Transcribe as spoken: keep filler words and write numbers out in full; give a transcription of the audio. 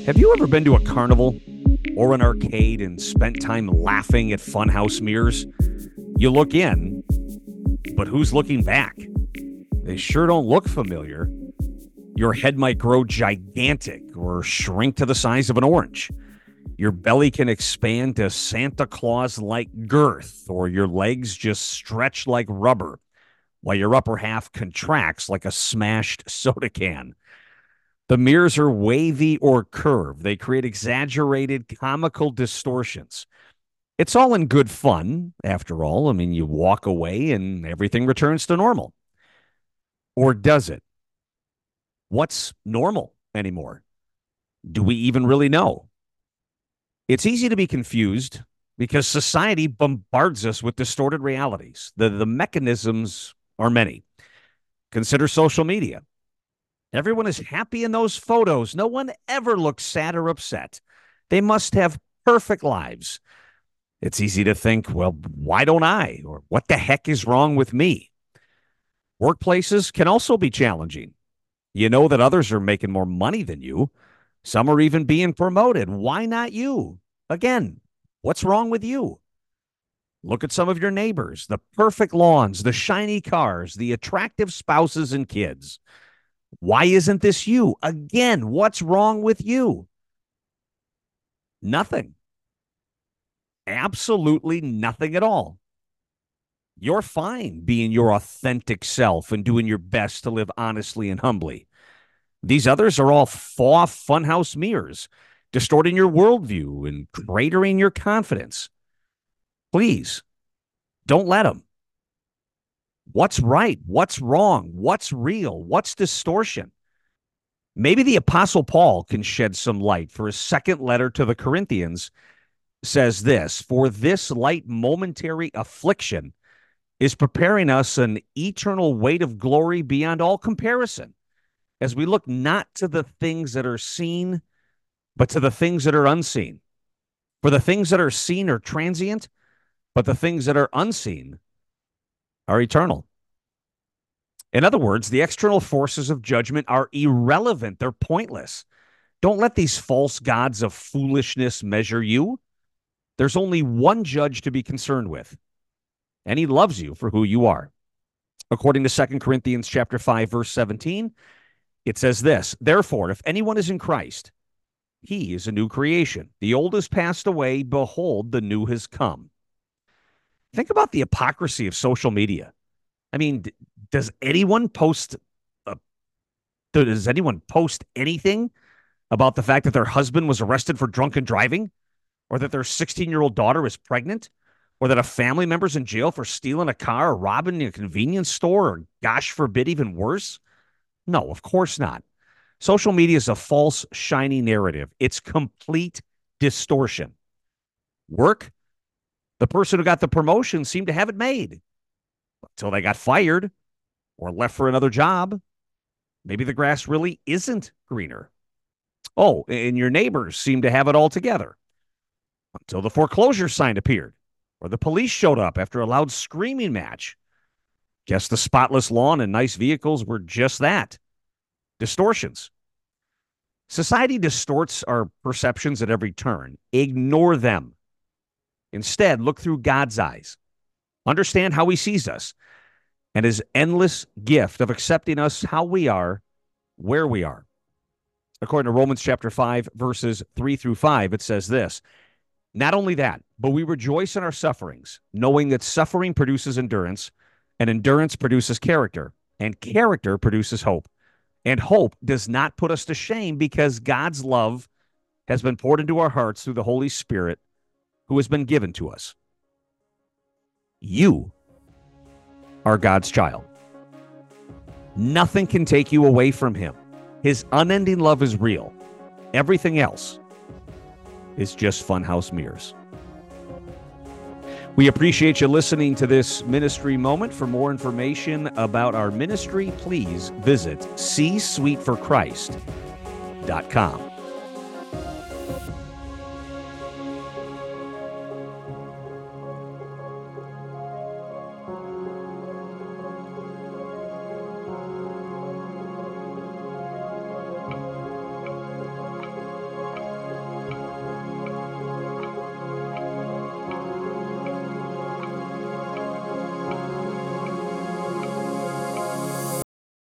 Have you ever been to a carnival or an arcade and spent time laughing at funhouse mirrors? You look in, but who's looking back? They sure don't look familiar. Your head might grow gigantic or shrink to the size of an orange. Your belly can expand to Santa Claus-like girth, or your legs just stretch like rubber, while your upper half contracts like a smashed soda can. The mirrors are wavy or curved. They create exaggerated, comical distortions. It's all in good fun, after all. I mean, you walk away and everything returns to normal. Or does it? What's normal anymore? Do we even really know? It's easy to be confused because society bombards us with distorted realities. The, the mechanisms are many. Consider social media. Everyone is happy in those photos. No one ever looks sad or upset. They must have perfect lives. It's easy to think, well, why don't I? Or what the heck is wrong with me? Workplaces can also be challenging. You know that others are making more money than you. Some are even being promoted. Why not you? Again, what's wrong with you? Look at some of your neighbors, the perfect lawns, the shiny cars, the attractive spouses and kids. Why isn't this you? Again, what's wrong with you? Nothing. Absolutely nothing at all. You're fine being your authentic self and doing your best to live honestly and humbly. These others are all faux funhouse mirrors, distorting your worldview and cratering your confidence. Please, don't let them. What's right? What's wrong? What's real? What's distortion? Maybe the Apostle Paul can shed some light, for his second letter to the Corinthians says this: for this light momentary affliction is preparing us an eternal weight of glory beyond all comparison, as we look not to the things that are seen, but to the things that are unseen. For the things that are seen are transient, but the things that are unseen are eternal. In other words, the external forces of judgment are irrelevant. They're pointless. Don't let these false gods of foolishness measure you. There's only one judge to be concerned with, and he loves you for who you are. According to Second Corinthians chapter five, verse seventeen, it says this: therefore, if anyone is in Christ, he is a new creation. The old has passed away. Behold, the new has come. Think about the hypocrisy of social media. I mean, does anyone post a, does anyone post anything about the fact that their husband was arrested for drunken driving, or that their sixteen-year-old daughter is pregnant, or that a family member's in jail for stealing a car or robbing a convenience store, or gosh forbid, even worse? No, of course not. Social media is a false, shiny narrative. It's complete distortion. Work? The person who got the promotion seemed to have it made until they got fired or left for another job. Maybe the grass really isn't greener. Oh, and your neighbors seem to have it all together until the foreclosure sign appeared or the police showed up after a loud screaming match. Guess the spotless lawn and nice vehicles were just that. Distortions. Society distorts our perceptions at every turn. Ignore them. Instead, look through God's eyes. Understand how he sees us and his endless gift of accepting us how we are, where we are. According to Romans chapter five, verses three through five, it says this: not only that, but we rejoice in our sufferings, knowing that suffering produces endurance, and endurance produces character, and character produces hope. And hope does not put us to shame, because God's love has been poured into our hearts through the Holy Spirit who has been given to us. You are God's child. Nothing can take you away from him. His unending love is real. Everything else is just funhouse mirrors. We appreciate you listening to this ministry moment. For more information about our ministry, please visit c sweet for christ dot com.